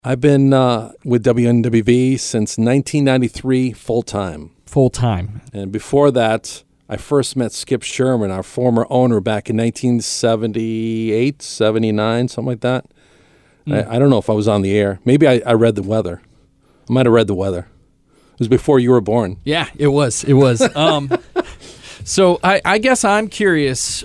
I've been with WNWV since 1993 full-time. Full-time. And before that, I first met Skip Sherman, our former owner, back in 1978, 79, something like that. I don't know if I was on the air. Maybe I read the weather. I might have read the weather. It was before you were born. Yeah, it was. It was. So I guess I'm curious,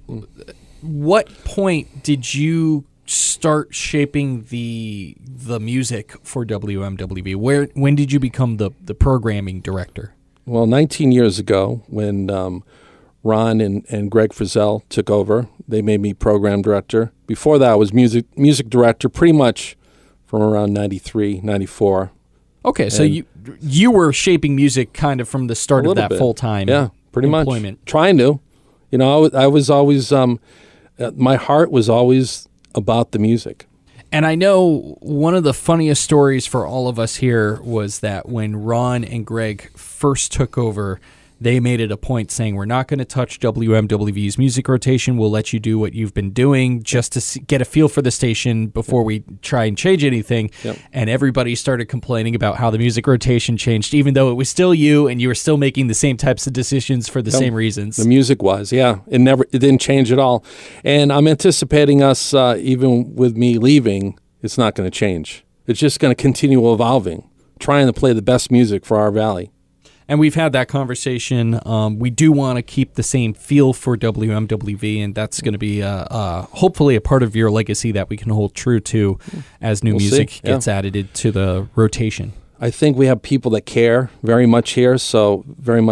what point did you start shaping the music for WMWV? When did you become the programming director? Well, 19 years ago, when Ron and Greg Frizzell took over, they made me program director. Before that, I was music director pretty much from around 93, 94. Okay, so you were shaping music kind of from the start of that full-time pretty employment. Much. Trying to. You know, I was always, my heart was always about the music. And I know one of the funniest stories for all of us here was that when Ron and Greg first took over, they made it a point saying, we're not going to touch WMWV's music rotation. We'll let you do what you've been doing just to get a feel for the station before we try and change anything. Yep. And everybody started complaining about how the music rotation changed, even though it was still you and you were still making the same types of decisions for the same reasons. The music was, it didn't change at all. And I'm anticipating us, even with me leaving, it's not going to change. It's just going to continue evolving, trying to play the best music for our valley. And we've had that conversation. We do want to keep the same feel for WMWV, and that's going to be hopefully a part of your legacy that we can hold true to as new music gets added to the rotation. I think we have people that care very much here, so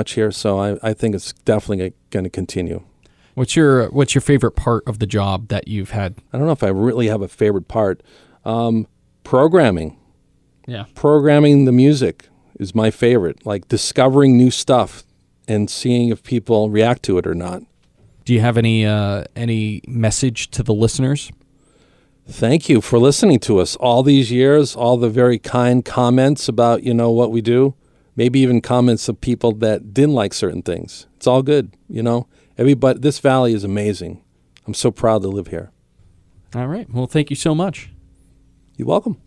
I think it's definitely going to continue. What's your favorite part of the job that you've had? I don't know if I really have a favorite part. Programming. Yeah. Programming the music is my favorite, like discovering new stuff and seeing if people react to it or not. Do you have any message to the listeners? Thank you for listening to us all these years, all the very kind comments about, what we do, maybe even comments of people that didn't like certain things. It's all good, Everybody, this valley is amazing. I'm so proud to live here. All right. Well, thank you so much. You're welcome.